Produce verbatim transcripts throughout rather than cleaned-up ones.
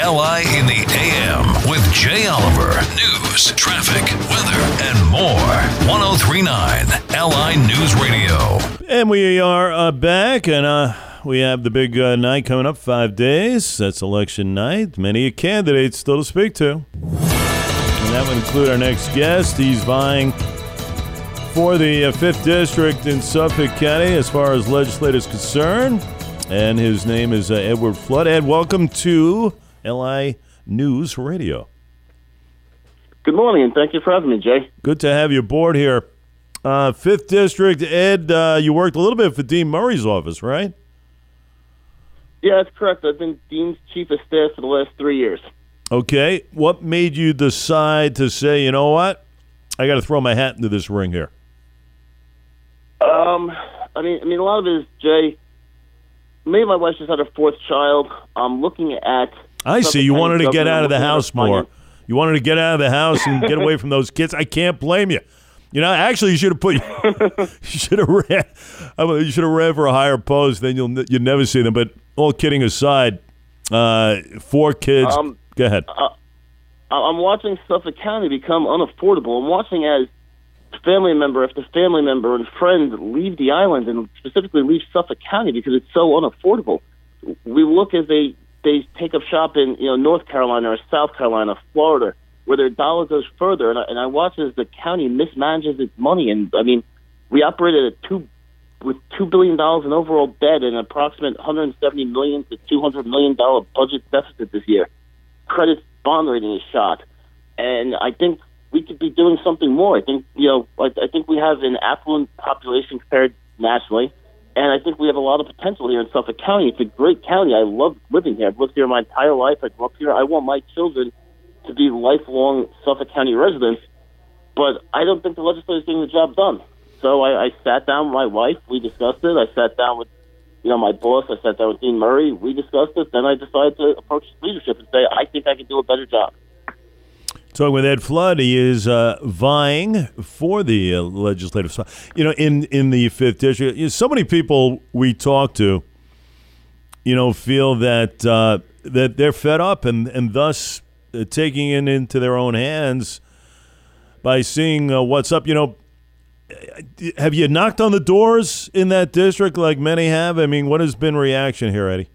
L I in the A M with Jay Oliver. News, traffic, weather, and more. one oh three point nine L I News Radio. And we are uh, back, and uh, we have the big uh, night coming up, five days. That's election night. Many candidates still to speak to. And that would include our next guest. He's vying for the uh, fifth District in Suffolk County as far as legislative is concerned. And his name is uh, Edward Flood. Ed, welcome to L I News Radio. Good morning, and thank you for having me, Jay. Good to have you aboard here. Uh, fifth District, Ed, uh, you worked a little bit for Dean Murray's office, right? Yeah, that's correct. I've been Dean's chief of staff for the last three years. Okay. What made you decide to say, you know what, I got to throw my hat into this ring here? Um, I mean, I mean, a lot of it is, Jay, me and my wife just had our fourth child. I'm looking at... I see. You wanted to get out of the house more. You wanted to get out of the house and get away from those kids. I can't blame you. You know, actually, you should have put. You should have ran. You should have ran for a higher post. Then you'll you never see them. But all kidding aside, uh, four kids. Um, Go ahead. Uh, I'm watching Suffolk County become unaffordable. I'm watching as family member after family member and friend leave the island, and specifically leave Suffolk County because it's so unaffordable. We look as they. They take up shop in, you know, North Carolina or South Carolina, Florida, where their dollar goes further. And I, and I watch as the county mismanages its money. And I mean, we operated at two with two billion dollars in overall debt and an approximate one hundred seventy million to two hundred million dollar budget deficit this year. Credit bond rating is shot, and I think we could be doing something more. I think you know, I, I think we have an affluent population compared nationally. And I think we have a lot of potential here in Suffolk County. It's a great county. I love living here. I've lived here my entire life. I grew up here. I want my children to be lifelong Suffolk County residents. But I don't think the legislature is getting the job done. So I, I sat down with my wife. We discussed it. I sat down with, you know, my boss. I sat down with Dean Murray. We discussed it. Then I decided to approach leadership and say, I think I can do a better job. Talking with Ed Flood, he is uh, vying for the uh, legislative side. You know, in, in the fifth District, you know, so many people we talk to, you know, feel that uh, that they're fed up and, and thus uh, taking it into their own hands by seeing uh, what's up. You know, have you knocked on the doors in that district like many have? I mean, what has been reaction here, Eddie?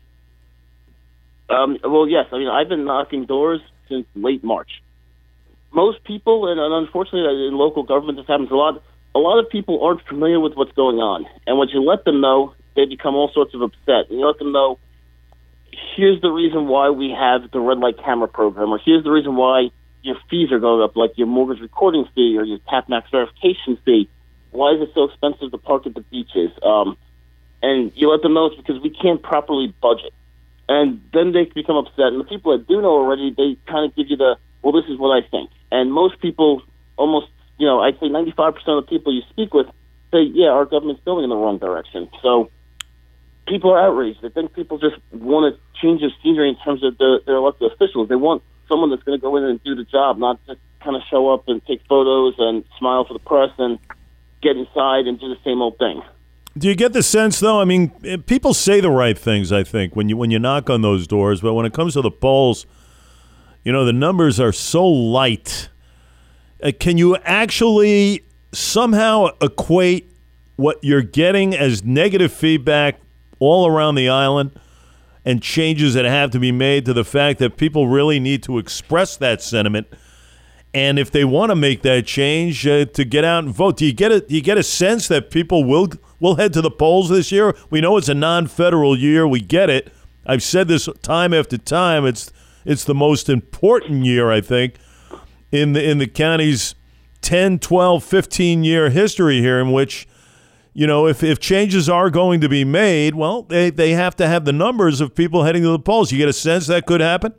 Um, well, yes. I mean, I've been knocking doors since late March. Most people, and unfortunately in local government this happens a lot, a lot of people aren't familiar with what's going on. And when you let them know, they become all sorts of upset. And you let them know, here's the reason why we have the red light camera program, or here's the reason why your fees are going up, like your mortgage recording fee or your tap max verification fee. Why is it so expensive to park at the beaches? Um, and you let them know it's because we can't properly budget. And then they become upset. And the people that do know already, they kind of give you the, well, this is what I think. And most people, almost, you know, I'd say ninety-five percent of the people you speak with say, yeah, our government's going in the wrong direction. So people are outraged. I think people just want to change the scenery in terms of the, their elected officials. They want someone that's going to go in and do the job, not just kind of show up and take photos and smile for the press and get inside and do the same old thing. Do you get the sense, though? I mean, people say the right things, I think, when you when you knock on those doors. But when it comes to the polls, you know, the numbers are so light. Uh, can you actually somehow equate what you're getting as negative feedback all around the island and changes that have to be made to the fact that people really need to express that sentiment? And if they want to make that change, uh, to get out and vote, do you get a, do you get a sense that people will will head to the polls this year? We know it's a non-federal year. We get it. I've said this time after time. It's It's the most important year, I think, in the in the county's ten, twelve, fifteen-year history here, in which, you know, if, if changes are going to be made, well, they, they have to have the numbers of people heading to the polls. You get a sense that could happen?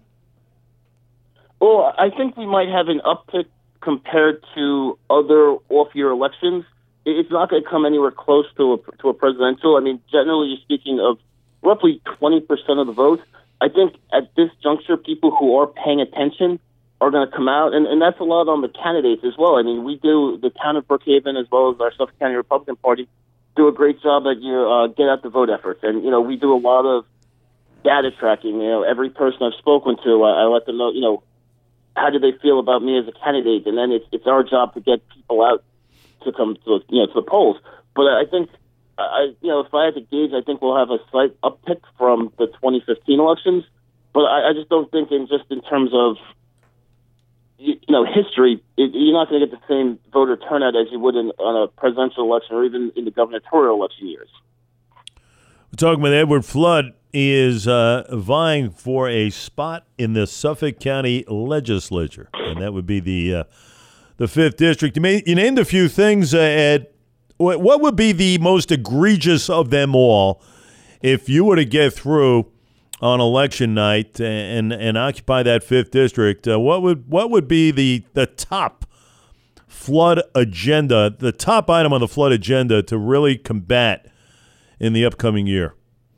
Well, I think we might have an uptick compared to other off-year elections. It's not going to come anywhere close to a, to a presidential. I mean, generally speaking, of roughly twenty percent of the vote. I think at this juncture, people who are paying attention are going to come out, and, and that's a lot on the candidates as well. I mean, we do, the town of Brookhaven as well as our Suffolk County Republican Party do a great job at your uh, get out the vote efforts. And, you know, we do a lot of data tracking. You know, every person I've spoken to, I, I let them know, you know, how do they feel about me as a candidate? And then it's it's our job to get people out to come to you know to the polls. But I think, I you know, if I had to gauge, I think we'll have a slight uptick from the twenty fifteen elections. But I, I just don't think, in just in terms of you, you know history, it, you're not going to get the same voter turnout as you would in on a presidential election or even in the gubernatorial election years. We're talking with Edward Flood. He is uh, vying for a spot in the Suffolk County Legislature, and that would be the uh, the fifth district. You, may, you named a few things, uh, Ed. What would be the most egregious of them all if you were to get through on election night and and occupy that fifth district? Uh, what would what would be the the top flood agenda, the top item on the flood agenda to really combat in the upcoming year?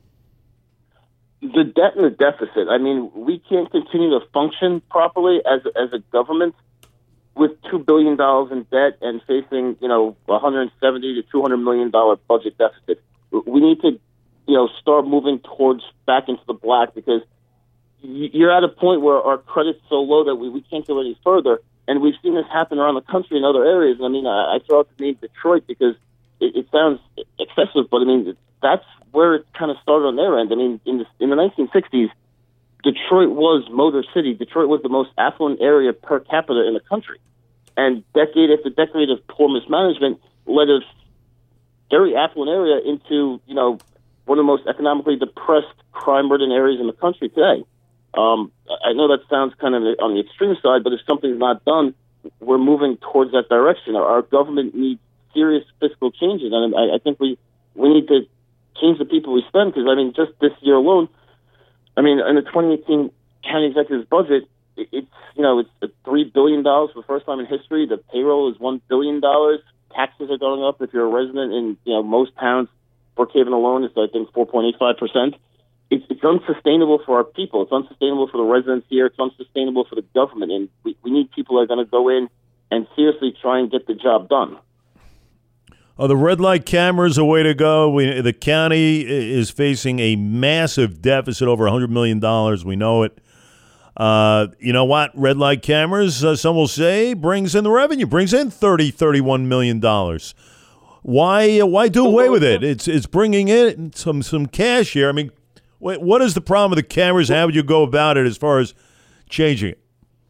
The debt and the deficit. I mean, we can't continue to function properly as as a government with two billion dollars in debt and facing, you know, one hundred seventy to two hundred million dollars budget deficit. We need to, you know, start moving towards back into the black, because you're at a point where our credit's so low that we, we can't go any further. And we've seen this happen around the country in other areas. I mean, I, I throw out the name Detroit because it, it sounds excessive, but I mean, that's where it kind of started on their end. I mean, in the, in the nineteen sixties, Detroit was Motor City. Detroit was the most affluent area per capita in the country. And decade after decade of poor mismanagement led a very affluent area into, you know, one of the most economically depressed, crime-ridden areas in the country today. Um, I know that sounds kind of on the extreme side, but if something's not done, we're moving towards that direction. Our, our government needs serious fiscal changes, and I, I think we, we need to change the people we spend, because, I mean, just this year alone, I mean, in the twenty eighteen county executive's budget, it, it's, you know, it's three billion dollars for the first time in history. The payroll is one billion dollars. Taxes are going up. If you're a resident in, you know, most towns, Brookhaven alone is, I think, four point eight five percent. It's, it's unsustainable for our people. It's unsustainable for the residents here. It's unsustainable for the government. And we, we need people that are going to go in and seriously try and get the job done. Are the red light cameras a way to go? We, the county is facing a massive deficit, over one hundred million dollars. We know it. Uh, you know what? Red light cameras, uh, some will say, brings in the revenue, brings in thirty, thirty-one million dollars. Why why do away with it? It's it's bringing in some, some cash here. I mean, what, what is the problem with the cameras? How would you go about it as far as changing it?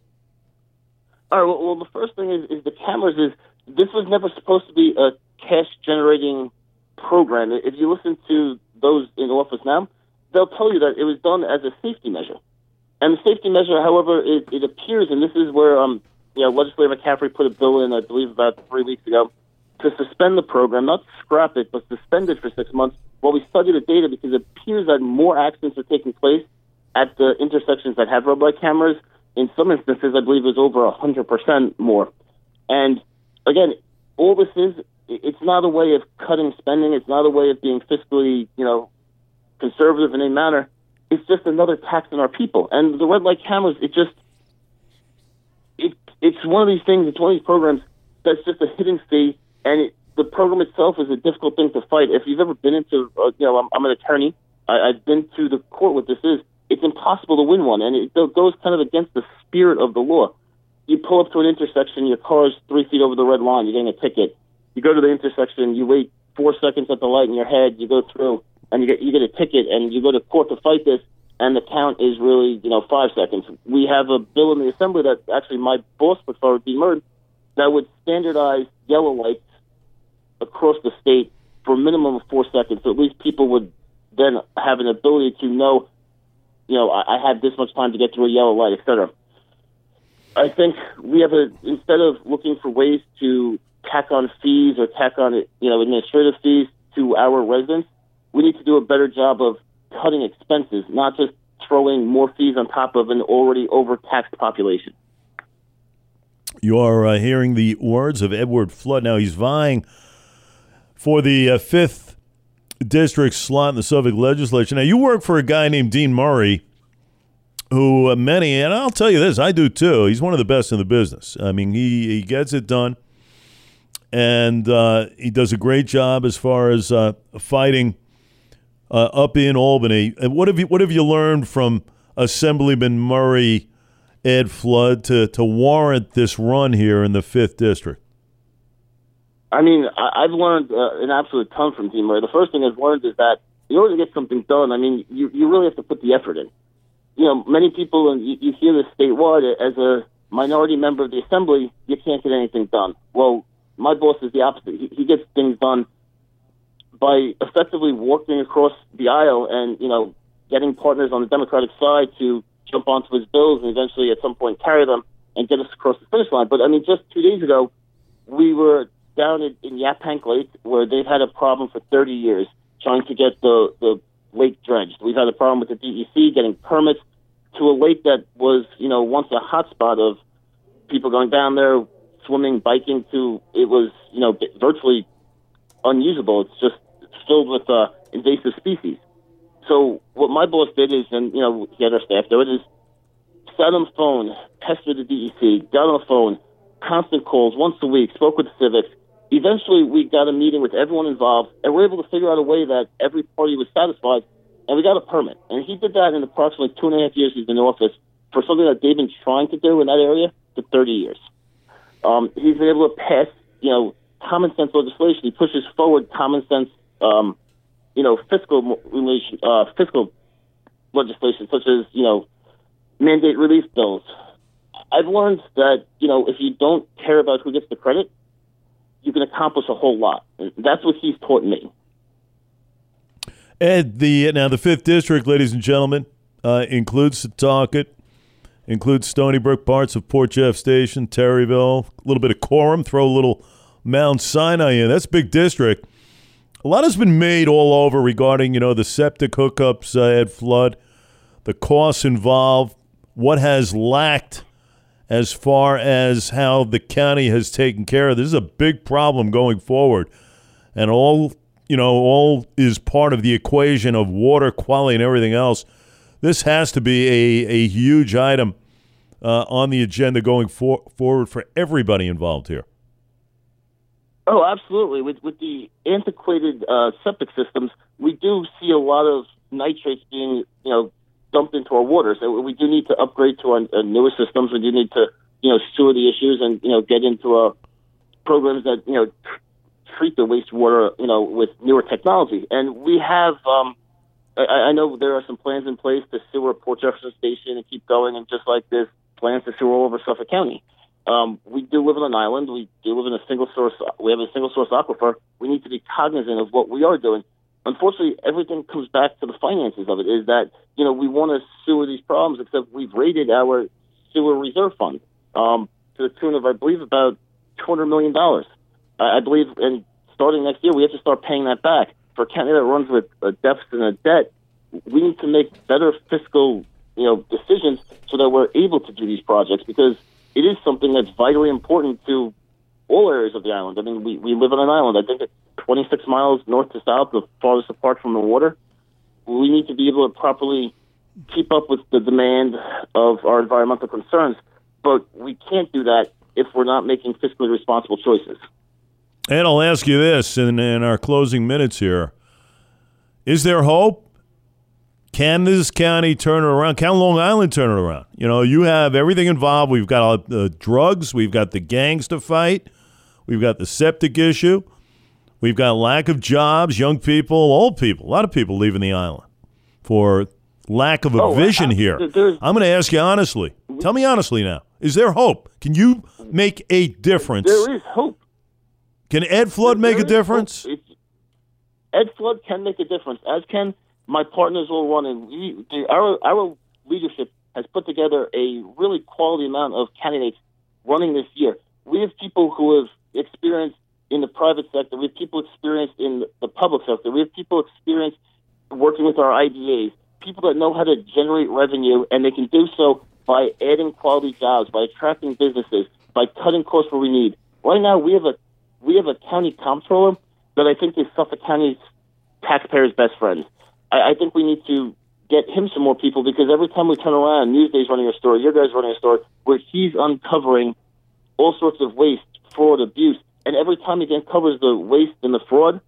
All right, well, well the first thing is, is the cameras is, this was never supposed to be a cash-generating program. If you listen to those in office now, they'll tell you that it was done as a safety measure. And the safety measure, however, it, it appears, and this is where um, you know, Legislator McCaffrey put a bill in, I believe, about three weeks ago, to suspend the program, not scrap it, but suspend it for six months while we study the data, because it appears that more accidents are taking place at the intersections that have red light cameras. In some instances, I believe it was over one hundred percent more. And again, all this is, it's not a way of cutting spending. It's not a way of being fiscally, you know, conservative in any manner. It's just another tax on our people. And the red light cameras, it just, it it's one of these things, it's one of these programs that's just a hidden fee, and it, the program itself is a difficult thing to fight. If you've ever been into, uh, you know, I'm, I'm an attorney, I, I've been to the court what this is, it's impossible to win one, and it goes kind of against the spirit of the law. You pull up to an intersection, your car is three feet over the red line, you're getting a ticket. You go to the intersection, you wait four seconds at the light in your head, you go through, and you get you get a ticket, and you go to court to fight this, and the count is really, you know, five seconds. We have a bill in the Assembly that actually my boss put forward, Dean Murd, that would standardize yellow lights across the state for a minimum of four seconds. So at least people would then have an ability to know, you know, I, I have this much time to get through a yellow light, et cetera. I think we have a, instead of looking for ways to tack on fees or tack on, you know, administrative fees to our residents, we need to do a better job of cutting expenses, not just throwing more fees on top of an already overtaxed population. You are uh, hearing the words of Edward Flood. Now he's vying for the uh, fifth district slot in the Suffolk legislature. Now you work for a guy named Dean Murray, who uh, many, and I'll tell you this, I do too, he's one of the best in the business. I mean, he, he gets it done, and uh, he does a great job as far as uh, fighting uh, up in Albany. And what have you what have you learned from Assemblyman Murray, Ed Flood, to, to warrant this run here in the fifth District? I mean, I, I've learned uh, an absolute ton from Dean Murray. The first thing I've learned is that in order to get something done, I mean, you, you really have to put the effort in. You know, many people, and you, you hear this statewide, as a minority member of the Assembly, you can't get anything done. Well, my boss is the opposite. He, he gets things done by effectively walking across the aisle and, you know, getting partners on the Democratic side to jump onto his bills and eventually at some point carry them and get us across the finish line. But, I mean, just two days ago, we were down in, in Yaphank Lake, where they've had a problem for thirty years trying to get the, the lake dredged. We've had a problem with the D E C getting permits to a lake that was, you know, once a hotspot of people going down there, swimming, biking, to it was, you know, virtually unusable. It's just filled with uh, invasive species. So what my boss did is, and, you know, he had our staff do it, is sat on the phone, pestered the D E C, got on the phone, constant calls once a week, spoke with the civics. Eventually, we got a meeting with everyone involved, and we were able to figure out a way that every party was satisfied, and we got a permit. And he did that in approximately two and a half years he's been in office for something that they've been trying to do in that area for thirty years. Um, he's been able to pass, you know, common sense legislation. He pushes forward common sense, um, you know, fiscal relation, uh, fiscal legislation, such as, you know, mandate relief bills. I've learned that, you know, if you don't care about who gets the credit, you can accomplish a whole lot. That's what he's taught me. Ed, the now the fifth District, ladies and gentlemen, uh, includes Setauket, includes Stony Brook, parts of Port Jeff Station, Terryville, a little bit of Coram, throw a little Mount Sinai in. That's a big district. A lot has been made all over regarding, you know, the septic hookups, uh, Ed Flood, the costs involved, what has lacked as far as how the county has taken care of this. This is a big problem going forward. And all, you know, all is part of the equation of water quality and everything else. This has to be a, a huge item uh, on the agenda going for, forward for everybody involved here. Oh, absolutely. With with the antiquated uh, septic systems, we do see a lot of nitrates being, you know, dumped into our water. So we do need to upgrade to our uh, newer systems. We do need to, you know, sewer the issues and, you know, get into uh, programs that, you know, tr- treat the wastewater, you know, with newer technology. And we have, um, I, I know there are some plans in place to sewer Port Jefferson Station and keep going, and just like this, plans to sewer all over Suffolk County. Um, we do live on an island. We do live in a single source. We have a single source aquifer. We need to be cognizant of what we are doing. Unfortunately, everything comes back to the finances of it, is that, you know, we want to sewer these problems, except we've raided our sewer reserve fund um, to the tune of, I believe, about two hundred million dollars. I, I believe, and starting next year, we have to start paying that back. For a county that runs with a deficit and a debt, we need to make better fiscal, you know, decisions so that we're able to do these projects, because it is something that's vitally important to all areas of the island. I mean, we, we live on an island. I think it's twenty-six miles north to south, the farthest apart from the water. We need to be able to properly keep up with the demand of our environmental concerns, but we can't do that if we're not making fiscally responsible choices. And I'll ask you this in, in our closing minutes here. Is there hope? Can this county turn it around? Can Long Island turn it around? You know, you have everything involved. We've got all the drugs. We've got the gangs to fight. We've got the septic issue. We've got lack of jobs, young people, old people, a lot of people leaving the island for lack of a oh, vision I, here. there's, I'm going to ask you honestly. Tell me honestly now. Is there hope? Can you make a difference? There is hope. Can Ed Flood there, make there a difference? Ed Flood can make a difference, as can my partners all running. We, the, our, our leadership has put together a really quality amount of candidates running this year. We have people who have experienced in the private sector. We have people experienced in the public sector. We have people experienced working with our I D As, people that know how to generate revenue, and they can do so by adding quality jobs, by attracting businesses, by cutting costs where we need. Right now, we have a we have a county comptroller that I think is Suffolk County's taxpayers' best friend. I, I think we need to get him some more people, because every time we turn around, Newsday's running a story, your guys running a story, where he's uncovering all sorts of waste, fraud, abuse, and every time he uncovers the waste and the fraud,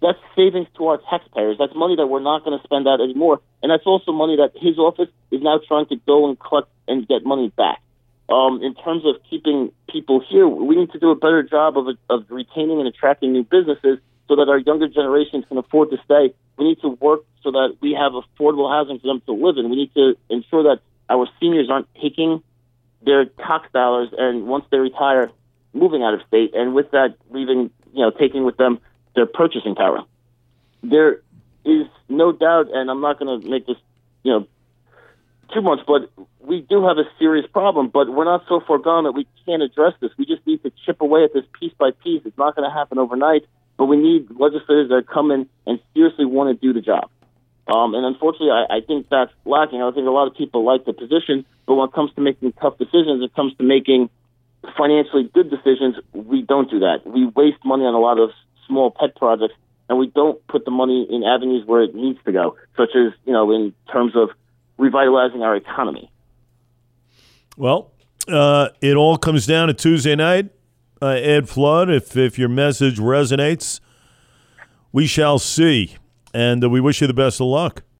that's savings to our taxpayers. That's money that we're not going to spend out anymore. And that's also money that his office is now trying to go and collect and get money back. Um, in terms of keeping people here, we need to do a better job of, of retaining and attracting new businesses so that our younger generations can afford to stay. We need to work so that we have affordable housing for them to live in. We need to ensure that our seniors aren't taking their tax dollars and once they retire, moving out of state, and with that, leaving, you know, taking with them their purchasing power. There is no doubt, and I'm not going to make this, you know, too much, but we do have a serious problem, but we're not so far gone that we can't address this. We just need to chip away at this piece by piece. It's not going to happen overnight, but we need legislators that come in and seriously want to do the job. Um, and unfortunately, I, I think that's lacking. I think a lot of people like the position, but when it comes to making tough decisions, it comes to making financially good decisions, we don't do that. We waste money on a lot of small pet projects, and we don't put the money in avenues where it needs to go, such as, you know, in terms of revitalizing our economy. Well, uh, it all comes down to Tuesday night. Uh, Ed Flood, if, if your message resonates, we shall see. And uh, we wish you the best of luck.